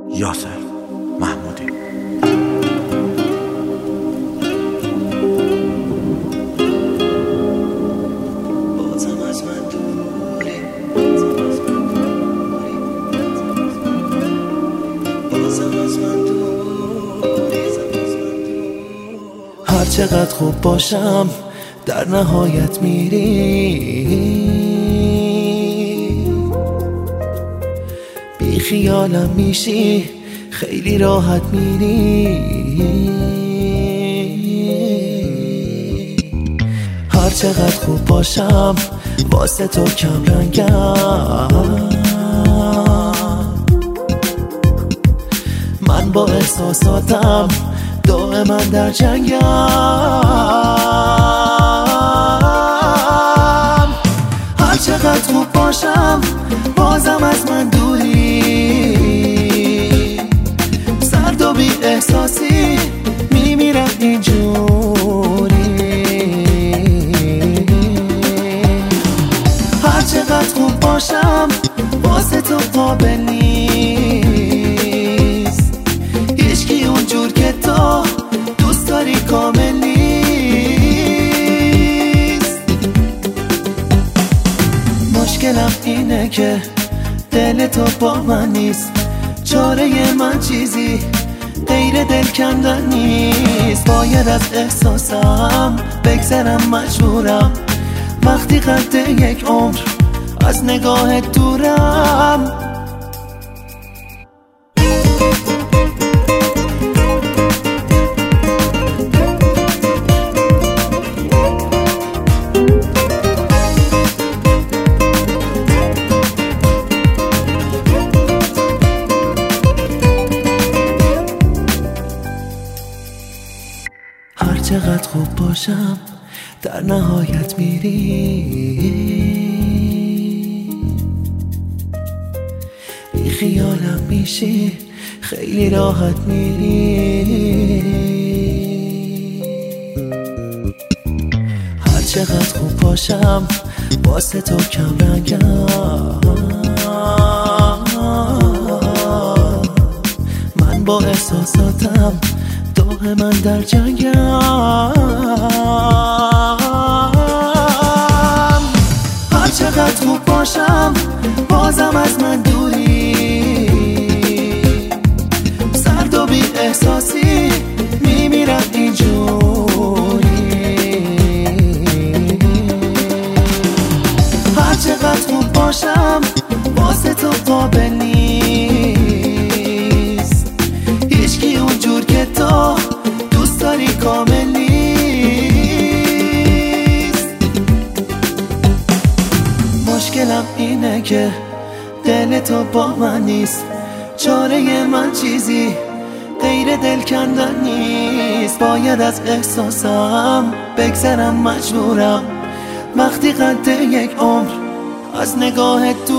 یاسر محمودی. هر چقدر خوب باشم در نهایت میری، بی خیالم میشی خیلی راحت میری. هر چقدر خوب باشم واسه تو کم رنگم، من با احساساتم دائما در جنگم. هر چقدر خوب باشم بازم از من دوری، سرد و بی احساسی میمیرم اینجوری. هر چقدر خوب باشم واسه تو قابل نیست، هیچکی اونجور که تو دوست داری کامل نیست. مشکلم اینه که دل تو با من نیست، چاره من چیزی غیر دل کندن نیست. باید از احساسم بگذرم، مجبورم وقتی قد یک عمر از نگاهت دورم. هر چقدر خوب باشم در نهایت میری، بی خیالم میشی خیلی راحت میری. هر چقدر خوب باشم واسه تو کم رنگم، من با احساساتم دائما در جنگم. هر چقدر خوب باشم بازم از من دوری، سرد و بی احساسی میمیرم اینجوری. هر چقدر خوب باشم واسه تو قابل نیست، هیچکی اونجور که تو دوست داری کامل نیست. مشکلم اینه که دل تو با من نیست، چاره من چیزی غیر دل کندن نیست. باید از احساسم بگذرم، مجبورم وقتی قد یک عمر از نگاهت